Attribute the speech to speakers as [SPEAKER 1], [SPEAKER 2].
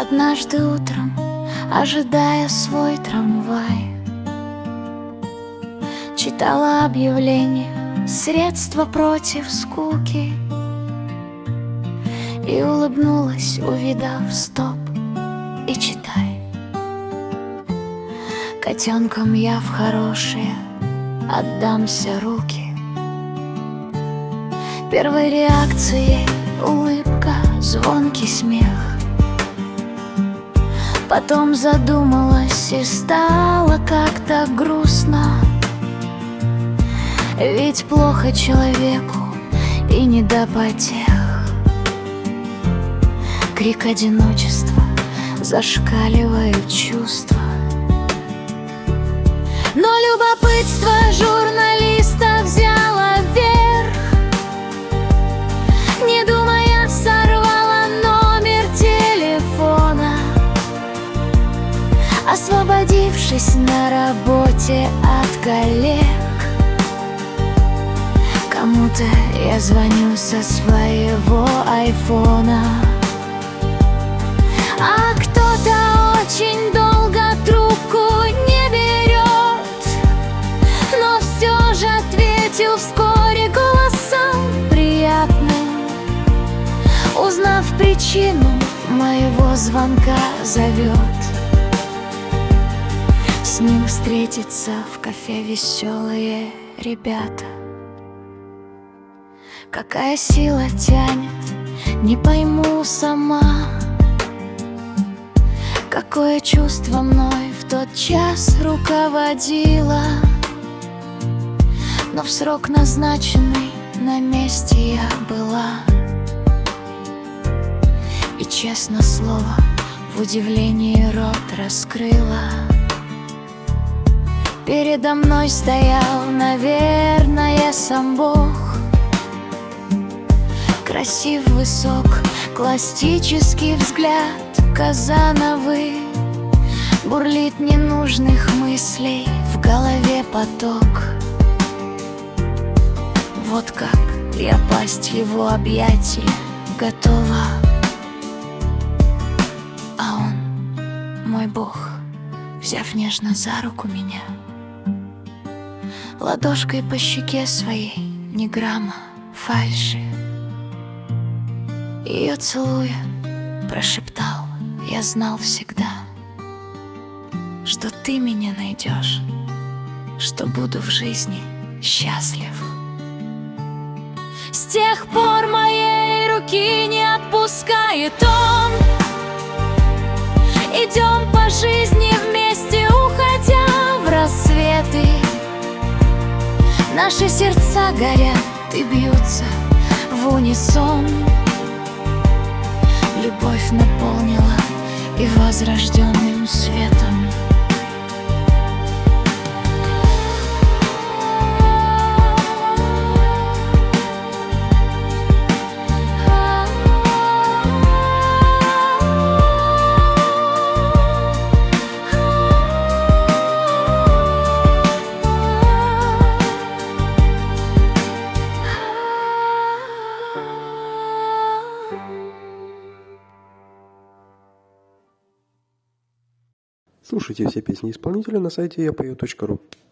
[SPEAKER 1] однажды утром, ожидая свой трамвай, читала объявление «Средства против скуки» и улыбнулась, увидав стоп и читай. Котенком я в хорошие отдамся руки. Первой реакцией улыбка, звонкий смех. Потом задумалась и стало как-то грустно. Ведь плохо человеку и не до потех. Крик одиночества, зашкаливают чувства. Но любопытство журналиста взяло верх. Не думая, сорвала номер телефона, освободившись на работе от коллег. Кому-то я звоню со своего айфона, а кто-то очень долго трубку не берет, но все же ответил вскоре голосом приятным. Узнав причину моего звонка, зовет с ним встретиться в кафе веселые ребята. Какая сила тянет, не пойму сама. Какое чувство мной в тот час руководило. Но в срок назначенный на месте я была. И, честно слово, в удивлении рот раскрыла. Передо мной стоял, наверное, сам Бог. Красив, высок, классический взгляд казановый. Бурлит ненужных мыслей, в голове поток. Вот как я пасть в его объятия готова. А он, мой Бог, взяв нежно за руку меня, ладошкой по щеке своей, ни грамма фальши. Ее целуя, прошептал: я знал всегда, что ты меня найдешь, что буду в жизни счастлив. С тех пор моей руки не отпускает он. Идем по жизни вместе, уходя в рассветы. Наши сердца горят и бьются в унисон. Любовь наполнила и возрожденным светом.
[SPEAKER 2] Слушайте все песни исполнителя на сайте yapою.ru.